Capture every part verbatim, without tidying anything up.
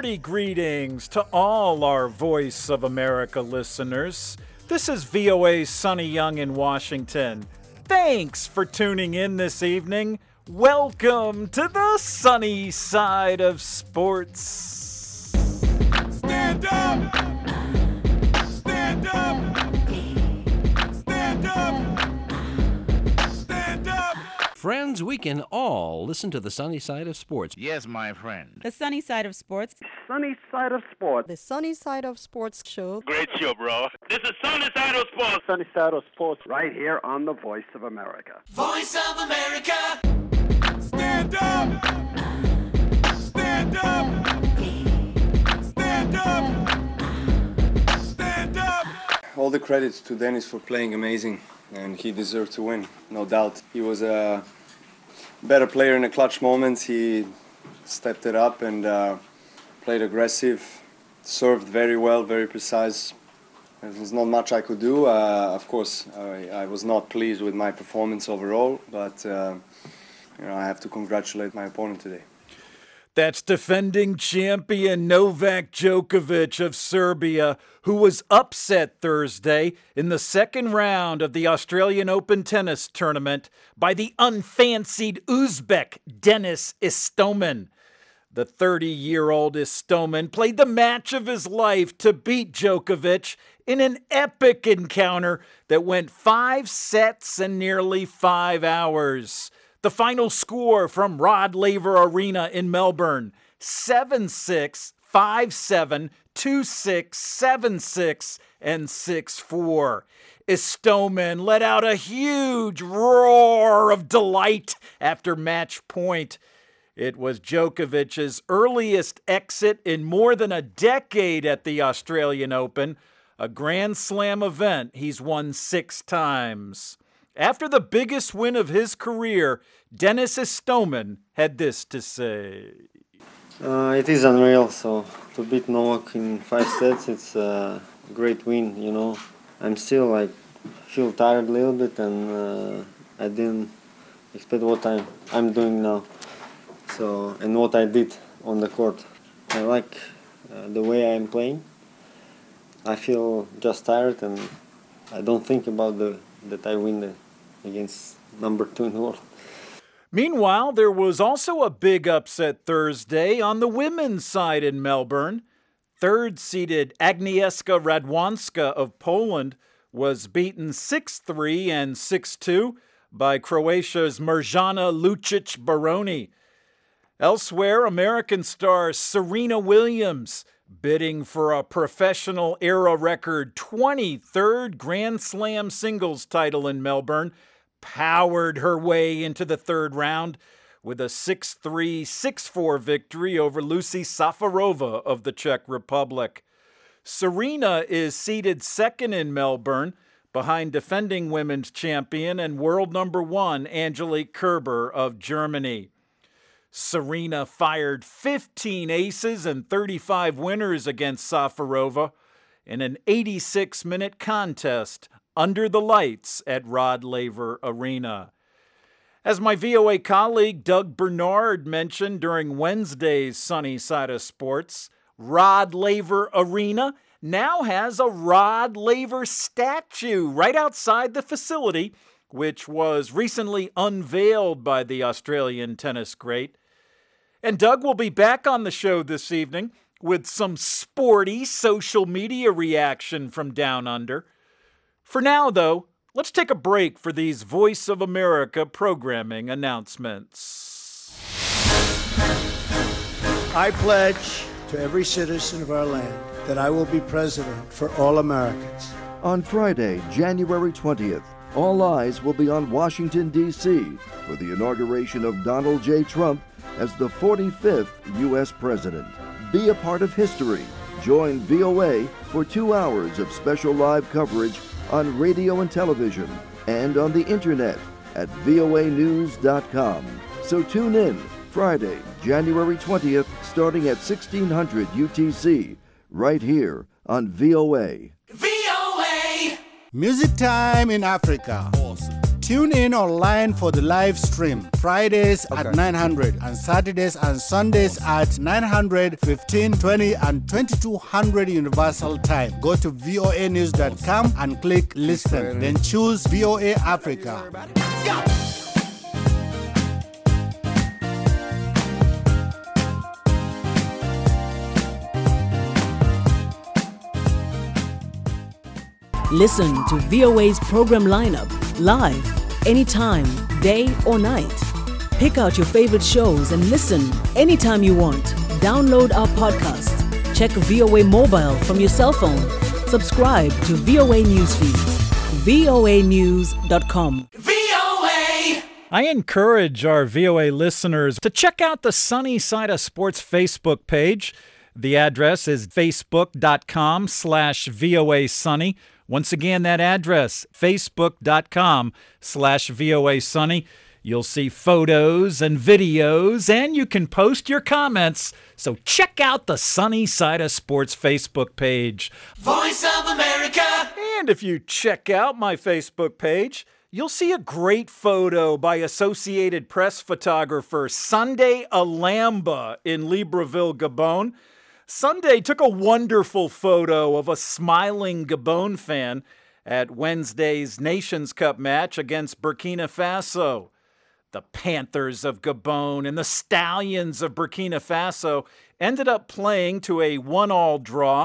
Hearty greetings to all our Voice of America listeners. This is V O A's Sonny Young in Washington. Thanks for tuning in this evening. Welcome to the sunny side of sports. Stand up! Stand up! Stand up! Stand up! Friends, we can all listen to the sunny side of sports. Yes, my friend. The Sunny Side of Sports. Sunny Side of Sports. The Sunny Side of Sports show. Great show, bro. This is Sunny Side of Sports. Sunny Side of Sports, right here on the Voice of America. Voice of America! Stand up! Stand up! Stand up! Stand up! All the credits to Dennis for playing amazing, and he deserved to win, no doubt. He was a better player in the clutch moments. He stepped it up and uh, played aggressive, served very well, very precise. There's not much I could do. Uh, of course, I, I was not pleased with my performance overall, but uh, you know, I have to congratulate my opponent today. That's defending champion Novak Djokovic of Serbia, who was upset Thursday in the second round of the Australian Open tennis tournament by the unfancied Uzbek Denis Istomin. The thirty-year-old Istomin played the match of his life to beat Djokovic in an epic encounter that went five sets and nearly five hours. The final score from Rod Laver Arena in Melbourne, seven six, five seven, two six, seven six, and six four. Istomin let out a huge roar of delight after match point. It was Djokovic's earliest exit in more than a decade at the Australian Open, a Grand Slam event he's won six times. After the biggest win of his career, Denis Istomin had this to say. Uh, it is unreal. So to beat Novak in five sets, it's a great win. You know, I'm still like feel tired a little bit, and uh, I didn't expect what I'm I'm doing now. So and what I did on the court, I like uh, the way I'm playing. I feel just tired, and I don't think about the that I win the, against number two in the world. Meanwhile, there was also a big upset Thursday on the women's side in Melbourne. Third-seeded Agnieszka Radwanska of Poland was beaten six three and six two by Croatia's Mirjana Lucic-Baroni. Elsewhere, American star Serena Williams, bidding for a professional era record twenty-third Grand Slam singles title in Melbourne, powered her way into the third round with a six three, six four victory over Lucy Safarova of the Czech Republic. Serena is seated second in Melbourne behind defending women's champion and world number one Angelique Kerber of Germany. Serena fired fifteen aces and thirty-five winners against Safarova in an eighty-six minute contest under the lights at Rod Laver Arena. As my V O A colleague Doug Bernard mentioned during Wednesday's Sunny Side of Sports, Rod Laver Arena now has a Rod Laver statue right outside the facility, which was recently unveiled by the Australian tennis great. And Doug will be back on the show this evening with some sporty social media reaction from Down Under. For now, though, let's take a break for these Voice of America programming announcements. I pledge to every citizen of our land that I will be president for all Americans. On Friday, January twentieth, all eyes will be on Washington, D C for the inauguration of Donald J. Trump as the forty-fifth U S President. Be a part of history. Join V O A for two hours of special live coverage on radio and television and on the internet at V O A news dot com. So tune in Friday, January twentieth, starting at sixteen hundred U T C, right here on V O A. V O A! Music time in Africa. Awesome. Tune in online for the live stream. Fridays Okay. at nine hundred and Saturdays and Sundays at nine hundred, fifteen twenty and twenty-two hundred Universal Time. Go to voa news dot com and click listen. Then choose V O A Africa. Listen to V O A's program lineup live, anytime, day or night. Pick out your favorite shows and listen anytime you want. Download our podcast. Check V O A Mobile from your cell phone. Subscribe to V O A Newsfeeds. V O A news dot com. V O A! I encourage our V O A listeners to check out the Sunny Side of Sports Facebook page. The address is facebook.com slash VOA Sunny. Once again, that address, facebook.com slash VOA Sunny. You'll see photos and videos, and you can post your comments. So check out the Sunny Side of Sports Facebook page. Voice of America! And if you check out my Facebook page, you'll see a great photo by Associated Press photographer Sunday Alamba in Libreville, Gabon. Sunday took a wonderful photo of a smiling Gabon fan at Wednesday's Nations Cup match against Burkina Faso. The Panthers of Gabon and the Stallions of Burkina Faso ended up playing to a one-all draw.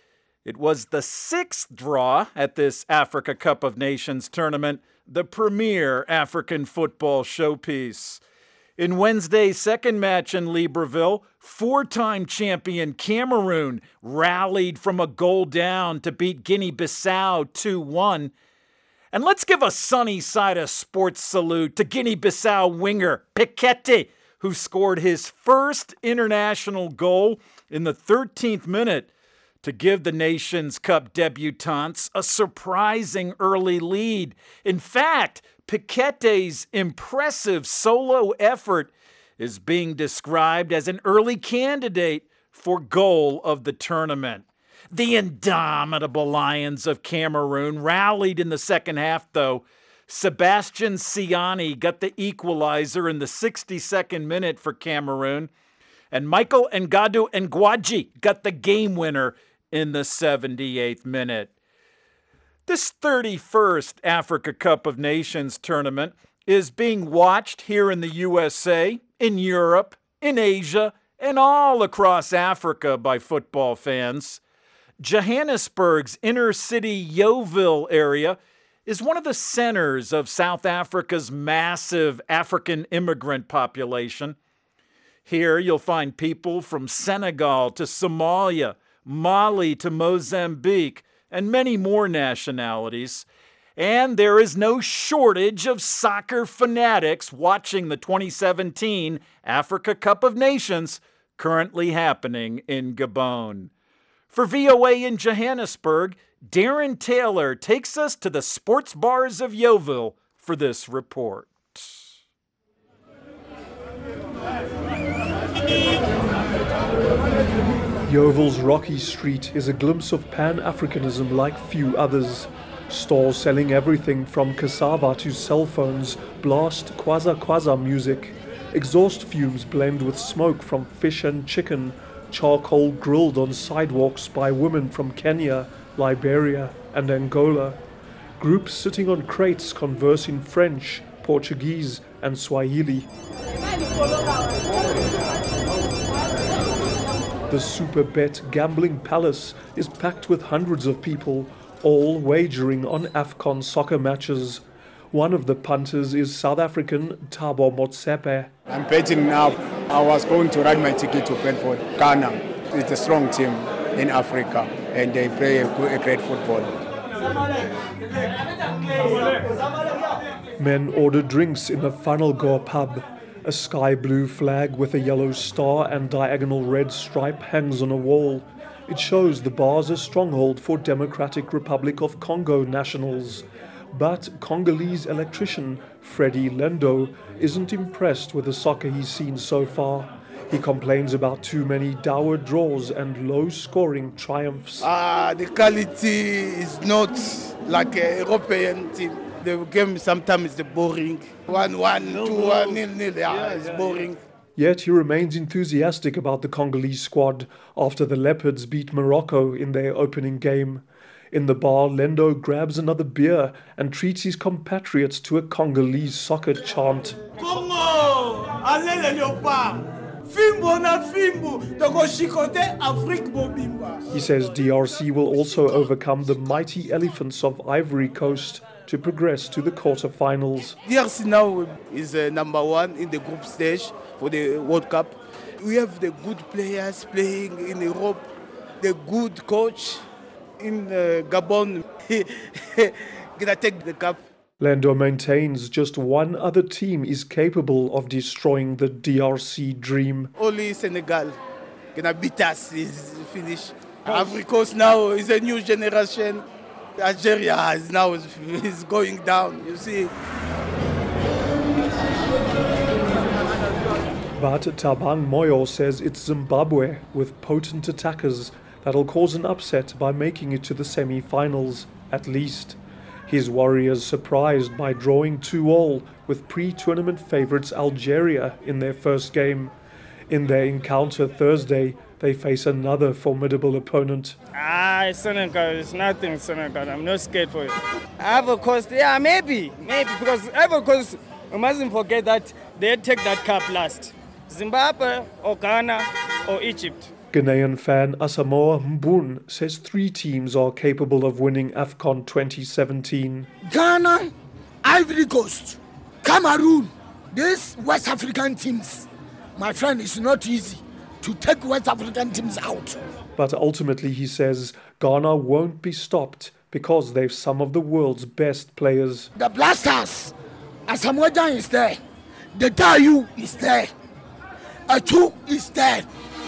It was the sixth draw at this Africa Cup of Nations tournament, the premier African football showpiece. In Wednesday's second match in Libreville, four-time champion Cameroon rallied from a goal down to beat Guinea-Bissau two one. And let's give a Sunny Side of Sports salute to Guinea-Bissau winger Piquete, who scored his first international goal in the thirteenth minute to give the Nations Cup debutantes a surprising early lead. In fact, Piquete's impressive solo effort is being described as an early candidate for goal of the tournament. The indomitable Lions of Cameroon rallied in the second half, though. Sebastian Siani got the equalizer in the sixty-second minute for Cameroon, and Michael Ngadu Ngwaji got the game winner in the seventy-eighth minute. This thirty-first Africa Cup of Nations tournament is being watched here in the U S A, in Europe, in Asia, and all across Africa by football fans. Johannesburg's inner-city Yeoville area is one of the centers of South Africa's massive African immigrant population. Here you'll find people from Senegal to Somalia, Mali to Mozambique, and many more nationalities. And there is no shortage of soccer fanatics watching the twenty seventeen Africa Cup of Nations currently happening in Gabon. For V O A in Johannesburg, Darren Taylor takes us to the sports bars of Yeoville for this report. Yeoville's rocky street is a glimpse of Pan-Africanism like few others. Stalls selling everything from cassava to cell phones blast Kwaza Kwaza music. Exhaust fumes blend with smoke from fish and chicken, charcoal grilled on sidewalks by women from Kenya, Liberia and Angola. Groups sitting on crates converse in French, Portuguese and Swahili. The Superbet gambling palace is packed with hundreds of people, all wagering on AFCON soccer matches. One of the punters is South African Thabo Motsepe. I'm betting now. I was going to ride my ticket to bet for Ghana. It's a strong team in Africa and they play a, good, a great football. Men order drinks in the Funnelgore pub. A sky blue flag with a yellow star and diagonal red stripe hangs on a wall. It shows the bar's a stronghold for Democratic Republic of Congo nationals. But Congolese electrician Freddie Lendo isn't impressed with the soccer he's seen so far. He complains about too many dour draws and low-scoring triumphs. Uh, the quality is not like a European team. The game sometimes is boring. one one, two one, nil nil. Yeah, it's boring. Yet he remains enthusiastic about the Congolese squad after the Leopards beat Morocco in their opening game. In the bar, Lendo grabs another beer and treats his compatriots to a Congolese soccer chant. Congo, allez les léopards! Fimbo na fimbo, toko shikote Afrique bobimba. He says D R C will also overcome the mighty elephants of Ivory Coast to progress to the quarterfinals. D R C now is uh, number one in the group stage for the World Cup. We have the good players playing in Europe, the good coach in uh, Gabon. Gonna take the cup. Lando maintains just one other team is capable of destroying the D R C dream. Only Senegal gonna beat us, is finished. Ivory Coast now is a new generation. Algeria is now is going down, you see. But Tabang Moyo says it's Zimbabwe with potent attackers that'll cause an upset by making it to the semi-finals, at least. His Warriors surprised by drawing two all with pre-tournament favourites Algeria in their first game. In their encounter Thursday, they face another formidable opponent. Ah, Senegal is nothing, Senegal. I'm not scared for it. Ivory Coast, yeah, maybe. Maybe, because Ivory Coast, we mustn't forget that they take that cup last. Zimbabwe or Ghana or Egypt. Ghanaian fan Asamoah Mbun says three teams are capable of winning AFCON twenty seventeen. Ghana, Ivory Coast, Cameroon. These West African teams, my friend, it's not easy to take West African teams out. But ultimately, he says, Ghana won't be stopped because they've some of the world's best players. The Blasters, Asamoah Gyan is there. The Dayu is there. Atu is there.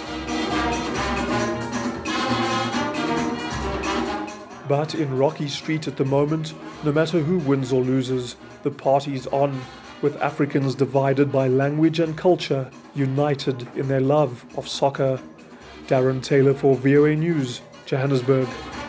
But in Rocky Street at the moment, no matter who wins or loses, the party's on, with Africans divided by language and culture, united in their love of soccer. Darren Taylor for V O A News, Johannesburg.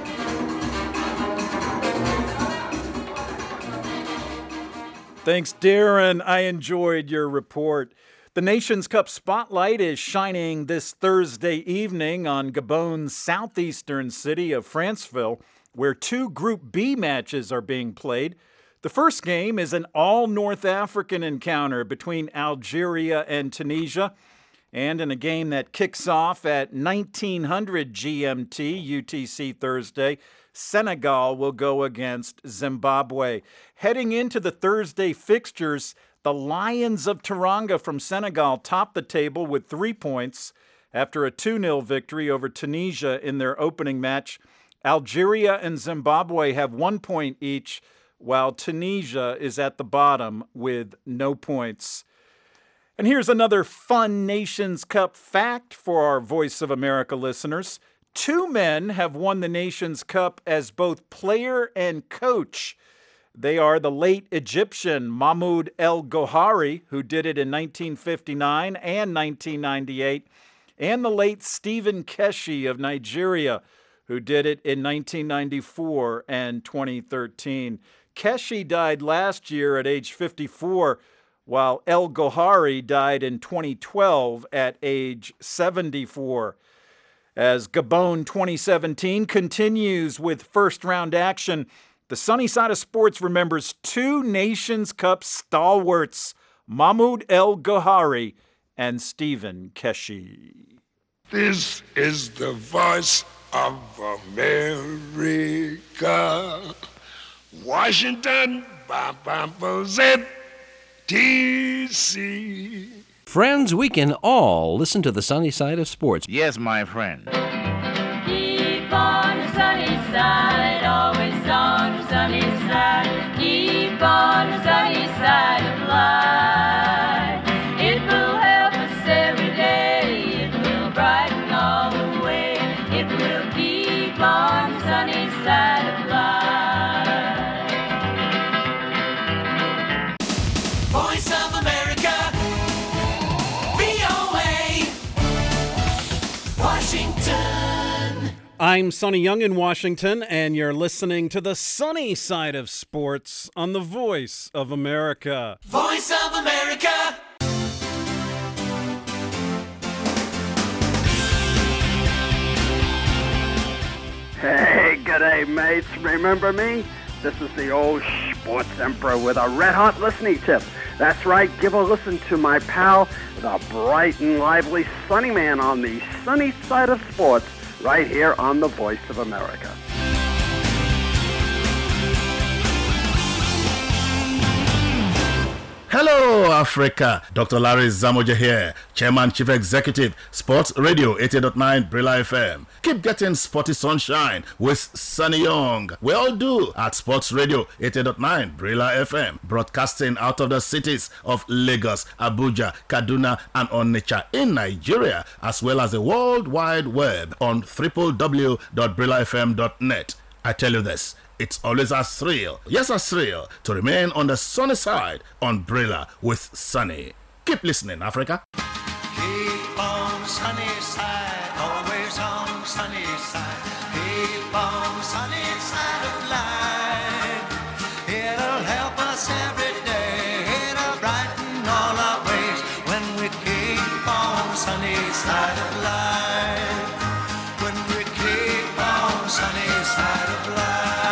Thanks, Darren. I enjoyed your report. The Nations Cup spotlight is shining this Thursday evening on Gabon's southeastern city of Franceville, where two Group B matches are being played. The first game is an all-North African encounter between Algeria and Tunisia. And in a game that kicks off at nineteen hundred G M T U T C Thursday, Senegal will go against Zimbabwe. Heading into the Thursday fixtures, the Lions of Teranga from Senegal top the table with three points after a two nil victory over Tunisia in their opening match. Algeria and Zimbabwe have one point each, while Tunisia is at the bottom with no points. And here's another fun Nations Cup fact for our Voice of America listeners. Two men have won the Nations Cup as both player and coach. They are the late Egyptian Mahmoud El Gohari, who did it in nineteen fifty-nine and nineteen ninety-eight, and the late Stephen Keshi of Nigeria, who did it in nineteen ninety-four and twenty thirteen. Keshi died last year at age fifty-four, while El Gohari died in twenty twelve at age seventy-four. As Gabon twenty seventeen continues with first-round action, the Sunny Side of Sports remembers two Nations Cup stalwarts, Mahmoud El Gohari and Stephen Keshi. This is the voice of America. Washington, D C Friends, we can all listen to the Sunny Side of Sports. Yes, my friend. Keep on the sunny side, always on the sunny side. Keep on the sunny side of life. It will help us every day. It will brighten all the way. It will keep on the sunny side of life. Voice of America, V O A, Washington. I'm Sonny Young in Washington, and you're listening to the sunny side of sports on the Voice of America. Voice of America. Hey, g'day, mates. Remember me? This is the old sports emperor with a red-hot listening tip. That's right, give a listen to my pal, the bright and lively Sunny Man on the sunny side of sports, right here on the Voice of America. Hello, Africa. Doctor Larry Zamoja here, Chairman, Chief Executive, Sports Radio eighty point nine Brilla F M. Keep getting sporty sunshine with Sunny Young. We all do at Sports Radio eighty point nine Brilla F M, broadcasting out of the cities of Lagos, Abuja, Kaduna, and Onitsha in Nigeria, as well as the World Wide Web on w w w dot brilla f m dot net. I tell you this, it's always a thrill, yes a thrill, to remain on the sunny side on Brilla with Sunny. Keep listening, Africa. Keep on the sunny side, always on the sunny side. Keep on the sunny side of life. It'll help us every day. It'll brighten all our ways when we keep on the sunny side of life. When we keep on the sunny side of life.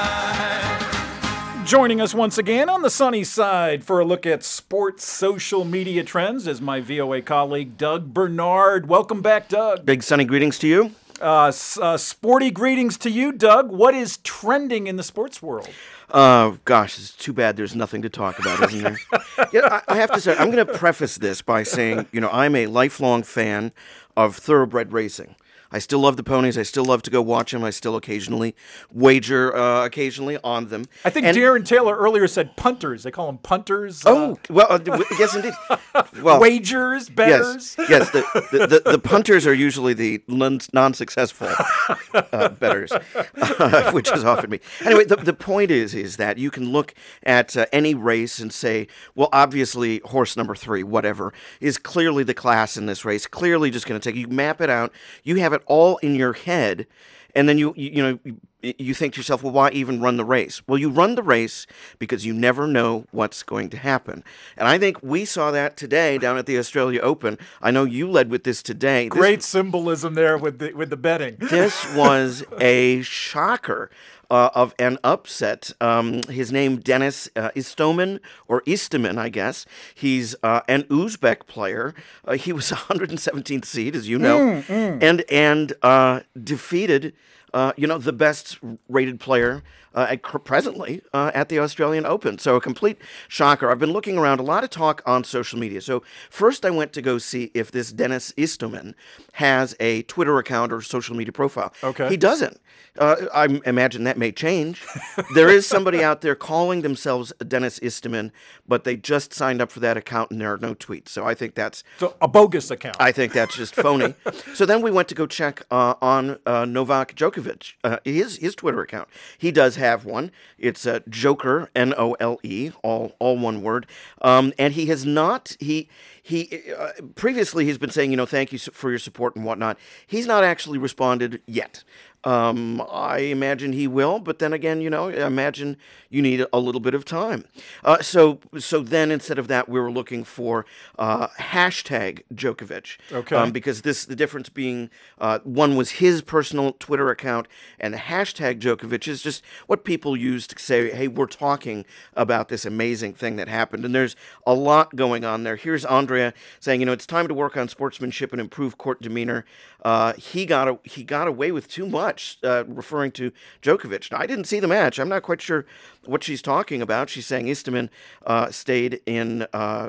Joining us once again on the sunny side for a look at sports social media trends is my V O A colleague, Doug Bernard. Welcome back, Doug. Big sunny greetings to you. Uh, uh, sporty greetings to you, Doug. What is trending in the sports world? Uh, gosh, it's too bad there's nothing to talk about, isn't there? yeah, I, I have to say, I'm going to preface this by saying, you know, I'm a lifelong fan of thoroughbred racing. I still love the ponies. I still love to go watch them. I still occasionally wager uh, occasionally on them. I think and, Darren Taylor earlier said punters. They call them punters. Oh, uh, well, uh, yes, indeed. Well, wagers, bettors. Yes, yes the, the, the, the punters are usually the non-successful uh, bettors, uh, which is often me. Anyway, the, the point is, is that you can look at uh, any race and say, well, obviously, horse number three, whatever, is clearly the class in this race, clearly just going to take, you map it out, you have it all in your head, and then you, you you know you, you think to yourself, well, why even run the race? Well, you run the race because you never know what's going to happen, and I think we saw that today down at the Australia Open. I know you led with this today. Great this, symbolism there with the with the betting. This was a shocker. Uh, of an upset. Um, his name, Denis uh, Istomin, or Istomin, I guess. He's uh, an Uzbek player. Uh, he was one hundred seventeenth seed, as you know, mm, mm. and and uh, defeated, uh, you know, the best rated player uh, at, presently uh, at the Australian Open. So a complete shocker. I've been looking around, a lot of talk on social media. So first I went to go see if this Denis Istomin has a Twitter account or social media profile. Okay. He doesn't. Uh, I imagine that may change. There is somebody out there calling themselves Denis Istomin, but they just signed up for that account and there are no tweets. So I think that's so a bogus account. I think that's just phony. So then we went to go check uh, on uh, Novak Djokovic, uh, his his Twitter account. He does have one. It's uh, Joker, N O L E, all all one word. Um, and he has not he. He uh, previously he's been saying, you know, thank you for your support and whatnot. He's not actually responded yet. Um, I imagine he will, but then again, you know, I imagine you need a little bit of time. Uh, so, so then instead of that, we were looking for uh, hashtag Djokovic. Okay. Um, because this, the difference being, uh, one was his personal Twitter account, and the hashtag Djokovic is just what people use to say, hey, we're talking about this amazing thing that happened. And there's a lot going on there. Here's Andrea saying, you know, it's time to work on sportsmanship and improve court demeanor. Uh, he got a, he got away with too much, uh, referring to Djokovic. Now, I didn't see the match. I'm not quite sure what she's talking about. She's saying Istomin uh, stayed in, uh,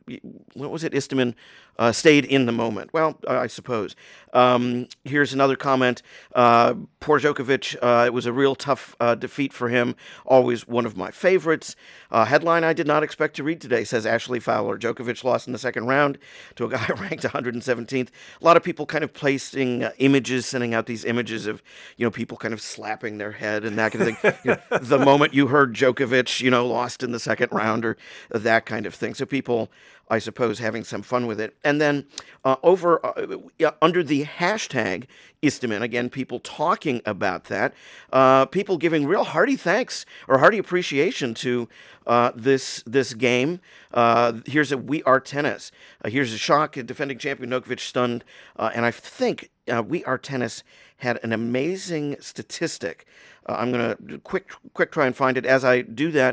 what was it? Istomin uh, stayed in the moment. Well, I suppose. Um, here's another comment. Uh, poor Djokovic. Uh, it was a real tough uh, defeat for him. Always one of my favorites. Uh, headline I did not expect to read today, says Ashley Fowler. Djokovic lost in the second round to a guy ranked one hundred seventeenth. A lot of people kind of placing uh, images, sending out these images of, you know, people kind of slapping their head and that kind of thing. You know, the moment you heard Djokovic, you know, lost in the second round or that kind of thing. So people I suppose, having some fun with it. And then uh, over uh, yeah, under the hashtag Istomin, again, people talking about that, uh, people giving real hearty thanks or hearty appreciation to uh, this this game. Uh, here's a We Are Tennis. Uh, here's a shock. Defending champion Djokovic stunned. Uh, and I think uh, We Are Tennis had an amazing statistic. Uh, I'm going to quick quick try and find it. As I do that,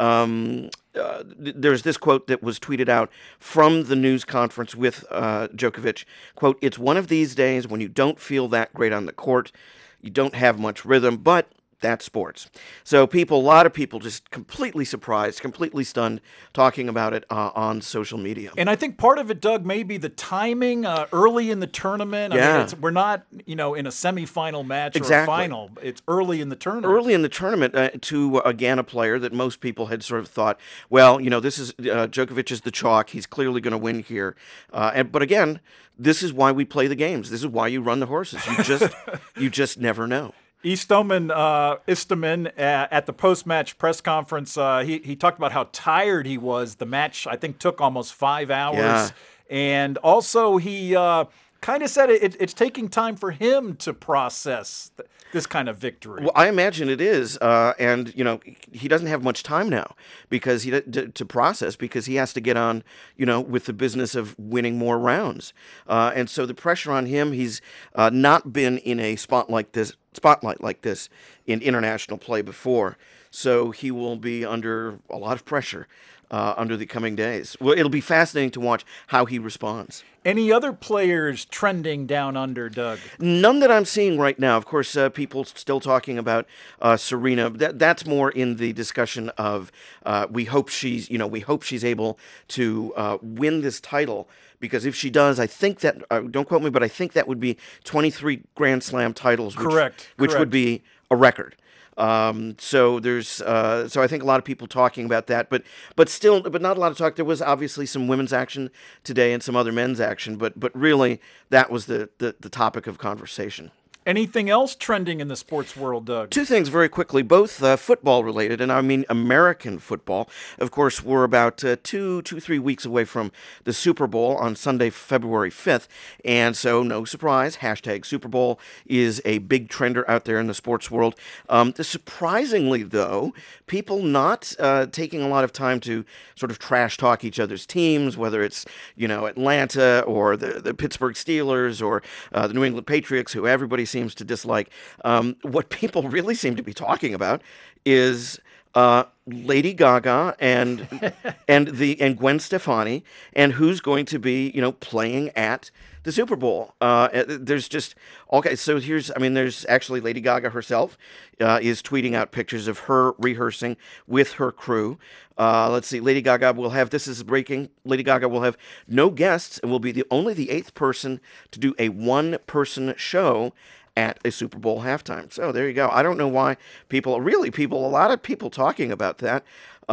um, uh, th- there's this quote that was tweeted out from the news conference with uh, Djokovic. Quote, "It's one of these days when you don't feel that great on the court. You don't have much rhythm, but that's sports." So people, a lot of people just completely surprised, completely stunned, talking about it uh, on social media. And I think part of it, Doug, may be the timing uh, early in the tournament. I Yeah. mean, it's, we're not, you know, in a semifinal match Exactly. or a final. It's early in the tournament. Early in the tournament, uh, to, uh, again, a player that most people had sort of thought, well, you know, this is, uh, Djokovic is the chalk. He's clearly going to win here. Uh, and, but again, this is why we play the games. This is why you run the horses. You just, you just never know. Istomin, uh, Istomin uh, at the post-match press conference, uh, he, he talked about how tired he was. The match, I think, took almost five hours. Yeah. And also he uh, kind of said it, it's taking time for him to process th- this kind of victory. Well, I imagine it is, uh, and you know he doesn't have much time now because he to, to process because he has to get on, you know, with the business of winning more rounds, uh, and so the pressure on him. He's uh, not been in a spot like this, spotlight like this in international play before, so he will be under a lot of pressure uh, under the coming days. Well, it'll be fascinating to watch how he responds. Any other players trending down under, Doug? None that I'm seeing right now. Of course, uh, people still talking about uh, Serena. That that's more in the discussion of uh, we hope she's you know we hope she's able to uh, win this title, because if she does, I think that uh, don't quote me, but I think that would be twenty-three Grand Slam titles. Which, Correct. Which Correct. would be a record. Um, so there's, uh, so I think a lot of people talking about that, but, but still, but not a lot of talk. There was obviously some women's action today and some other men's action, but, but really that was the, the, the topic of conversation. Anything else trending in the sports world, Doug? Two things very quickly, both uh, football related, and I mean American football. Of course, we're about uh, two, two, three weeks away from the Super Bowl on Sunday, February fifth, and so no surprise, hashtag Super Bowl is a big trender out there in the sports world. Um, the, surprisingly, though, people not uh, taking a lot of time to sort of trash talk each other's teams, whether it's, you know, Atlanta or the, the Pittsburgh Steelers or uh, the New England Patriots, who everybody seems to dislike. Um, what people really seem to be talking about is uh, Lady Gaga and and the and Gwen Stefani, and who's going to be, you know, playing at the Super Bowl. Uh, there's just okay. So here's, I mean, there's actually Lady Gaga herself uh, is tweeting out pictures of her rehearsing with her crew. Uh, let's see. Lady Gaga will have, this is breaking. Lady Gaga will have no guests and will be the only the eighth person to do a one-person show at a Super Bowl halftime. So there you go. I don't know why people, really people, a lot of people talking about that.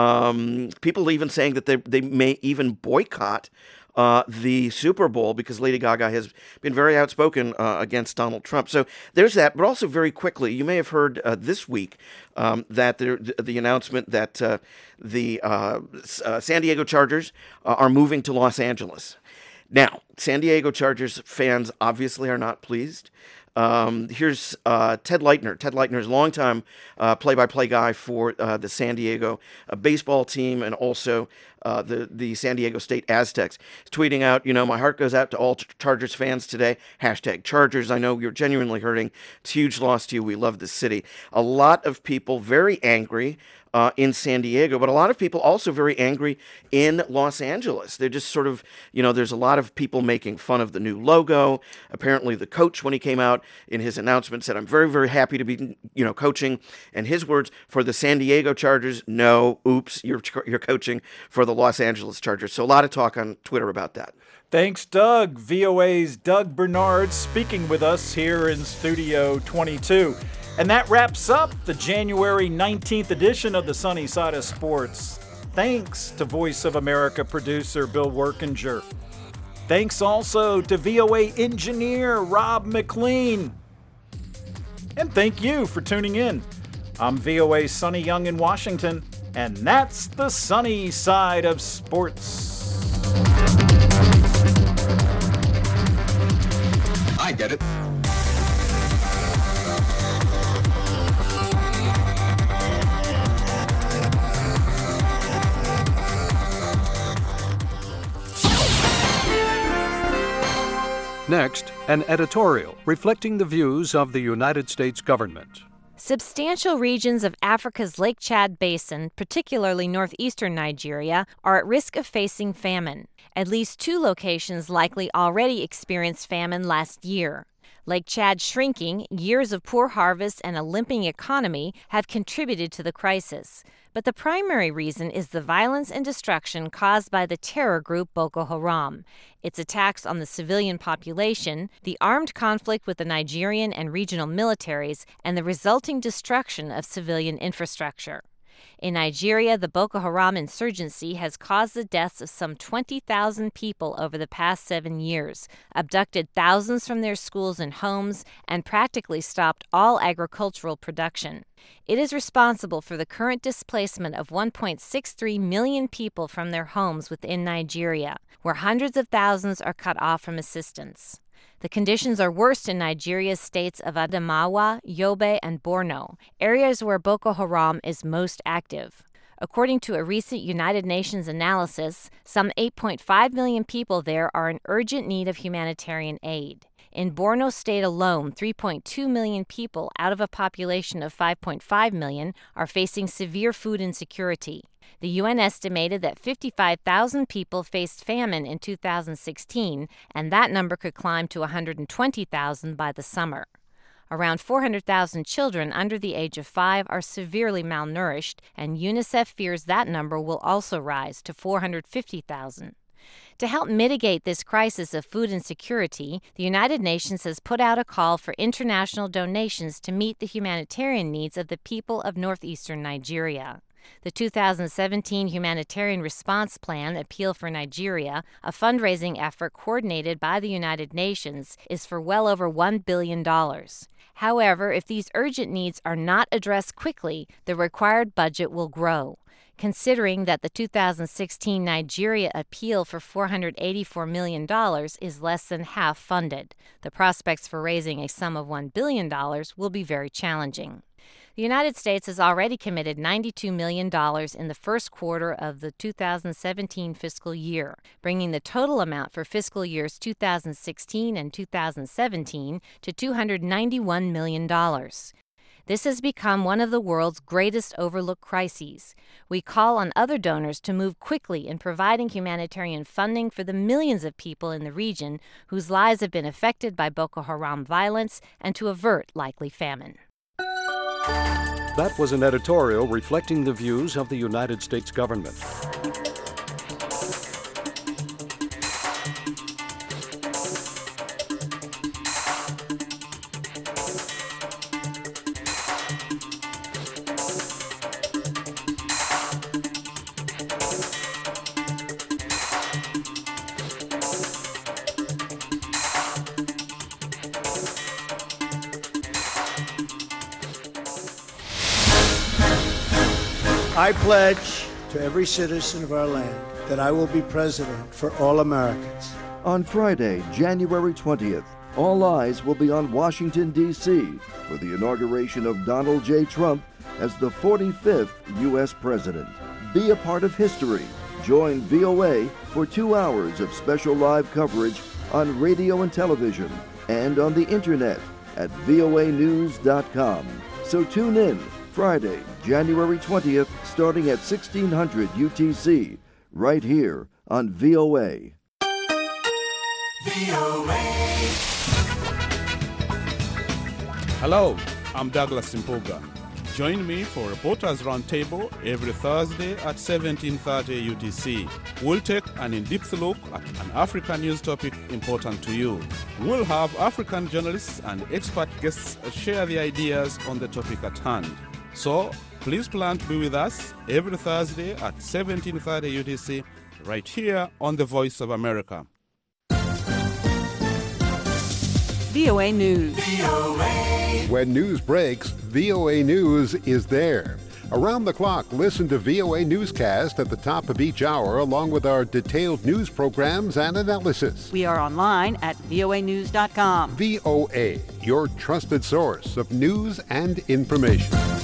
Um, people even saying that they they may even boycott uh, the Super Bowl because Lady Gaga has been very outspoken uh, against Donald Trump. So there's that. But also very quickly, you may have heard uh, this week um, that there, the, the announcement that uh, the uh, uh, San Diego Chargers uh, are moving to Los Angeles. Now, San Diego Chargers fans obviously are not pleased. Um, here's uh, Ted Leitner. Ted Leitner is a longtime uh, play-by-play guy for uh, the San Diego uh, baseball team and also uh, the, the San Diego State Aztecs. He's tweeting out, you know, my heart goes out to all Chargers fans today. Hashtag Chargers. I know you're genuinely hurting. It's a huge loss to you. We love this city. A lot of people very angry Uh, in San Diego, but a lot of people also very angry in Los Angeles. They're just sort of, you know, there's a lot of people making fun of the new logo. Apparently the coach, when he came out in his announcement, said, I'm very, very happy to be, you know, coaching. And his words, for the San Diego Chargers, no, oops, you're, you're coaching for the Los Angeles Chargers. So a lot of talk on Twitter about that. Thanks, Doug. V O A's Doug Bernard speaking with us here in Studio twenty-two. And that wraps up the January nineteenth edition of the Sunny Side of Sports. Thanks to Voice of America producer Bill Workinger. Thanks also to V O A engineer Rob McLean. And thank you for tuning in. I'm V O A's Sonny Young in Washington, and that's the Sunny Side of Sports. Get it? Next, an editorial reflecting the views of the United States government. Substantial regions of Africa's Lake Chad Basin, particularly northeastern Nigeria, are at risk of facing famine. At least two locations likely already experienced famine last year. Lake Chad shrinking, years of poor harvest, and a limping economy have contributed to the crisis. But the primary reason is the violence and destruction caused by the terror group Boko Haram, its attacks on the civilian population, the armed conflict with the Nigerian and regional militaries, and the resulting destruction of civilian infrastructure. In Nigeria, the Boko Haram insurgency has caused the deaths of some twenty thousand people over the past seven years, abducted thousands from their schools and homes, and practically stopped all agricultural production. It is responsible for the current displacement of one point six three million people from their homes within Nigeria, where hundreds of thousands are cut off from assistance. The conditions are worst in Nigeria's states of Adamawa, Yobe, and Borno, areas where Boko Haram is most active. According to a recent United Nations analysis, some eight point five million people there are in urgent need of humanitarian aid. In Borno State alone, three point two million people out of a population of five point five million are facing severe food insecurity. The U N estimated that fifty-five thousand people faced famine in two thousand sixteen, and that number could climb to one hundred twenty thousand by the summer. Around four hundred thousand children under the age of five are severely malnourished, and UNICEF fears that number will also rise to four hundred fifty thousand. To help mitigate this crisis of food insecurity, the United Nations has put out a call for international donations to meet the humanitarian needs of the people of northeastern Nigeria. The two thousand seventeen Humanitarian Response Plan, Appeal for Nigeria, a fundraising effort coordinated by the United Nations, is for well over one billion dollars. However, if these urgent needs are not addressed quickly, the required budget will grow. Considering that the two thousand sixteen Nigeria appeal for four hundred eighty-four million dollars is less than half funded, the prospects for raising a sum of one billion dollars will be very challenging. The United States has already committed ninety-two million dollars in the first quarter of the two thousand seventeen fiscal year, bringing the total amount for fiscal years two thousand sixteen and two thousand seventeen to two hundred ninety-one million dollars. This has become one of the world's greatest overlooked crises. We call on other donors to move quickly in providing humanitarian funding for the millions of people in the region whose lives have been affected by Boko Haram violence and to avert likely famine. That was an editorial reflecting the views of the United States government. I pledge to every citizen of our land that I will be president for all Americans. On Friday, January twentieth, all eyes will be on Washington, D C for the inauguration of Donald J. Trump as the forty-fifth U S President. Be a part of history. Join V O A for two hours of special live coverage on radio and television and on the internet at V O A news dot com. So tune in Friday, January twentieth, starting at sixteen hundred U T C, right here on V O A. V O A. Hello, I'm Douglas Simpoga. Join me for Reporters Roundtable every Thursday at seventeen thirty U T C. We'll take an in-depth look at an African news topic important to you. We'll have African journalists and expert guests share their ideas on the topic at hand. So, please plan to be with us every Thursday at seventeen thirty U T C, right here on The Voice of America. V O A News. V O A. When news breaks, V O A News is there. Around the clock, listen to V O A Newscast at the top of each hour, along with our detailed news programs and analysis. We are online at V O A news dot com. V O A, your trusted source of news and information.